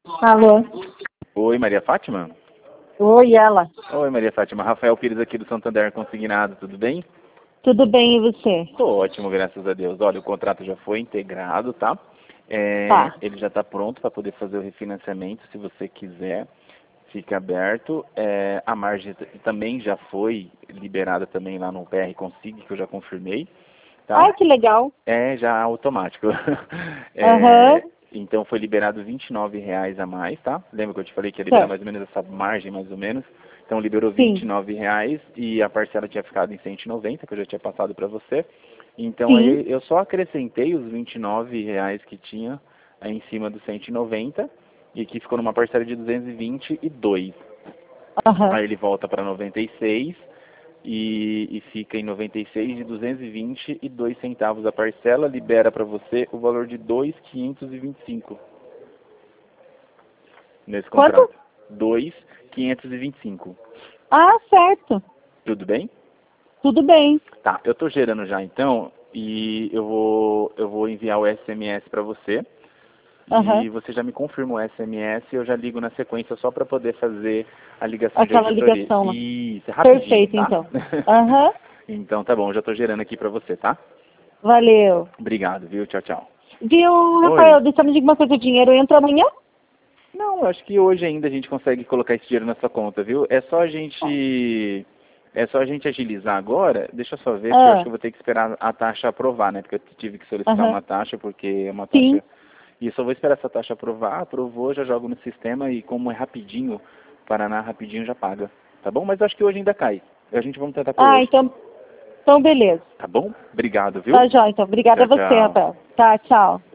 Alô? Oi, Maria Fátima? Oi, ela. Oi, Maria Fátima. Rafael Pires aqui do Santander Consignado, tudo bem? Tudo bem, e você? Tô ótimo, graças a Deus. Olha, o contrato já foi integrado, tá? Tá. Ele já está pronto para poder fazer o refinanciamento, se você quiser. Fica aberto. A margem também já foi liberada também lá no PR Consig, que eu já confirmei, Ai, tá? que legal. É já automático. Aham, Então foi liberado R$ 29 a mais, tá? Lembra que eu te falei que ia liberar certo. mais ou menos essa margem, mais ou menos? Então liberou Sim, R$ 29 e a parcela tinha ficado em 190, que eu já tinha passado para você. Então sim. aí eu só acrescentei os R$ 29 que tinha aí em cima dos 190 e aqui ficou numa parcela de 222. Aham. Aí ele volta para 96 e fica em 96 de 222 centavos a parcela, libera para você o valor de 2.525 nesse Quanto? contrato. 2.525. Ah, certo. Tudo bem? Tudo bem. Tá, eu estou gerando já então e eu vou enviar o SMS para você. Aham. E você já me confirma o SMS e eu já ligo na sequência só para poder fazer a ligação de Aquela auditoria. ligação lá. Isso, é rapidinho, Perfeito, tá? então. Aham. Então tá bom, já estou gerando aqui para você, tá? Valeu. Obrigado, viu? Tchau, tchau. Viu, Oi. Rafael, deixa eu me dizer uma coisa, o dinheiro entra amanhã? Não, eu acho que hoje ainda a gente consegue colocar esse dinheiro na sua conta, viu? É só a gente agilizar agora. Deixa eu só ver, porque eu acho Ah, que eu vou ter que esperar a taxa aprovar, né? Porque eu tive que solicitar aham. uma taxa, porque é uma Sim. taxa. E eu só vou esperar essa taxa aprovar, aprovou, já jogo no sistema e como é rapidinho, Paraná rapidinho já paga. Tá bom? Mas eu acho que hoje ainda cai. A gente vamos tentar por Ah, hoje. então beleza. Tá bom? Obrigado, viu? Tá, já, então. Obrigada a Tchau, você, tchau. Rafael. Tá, tchau.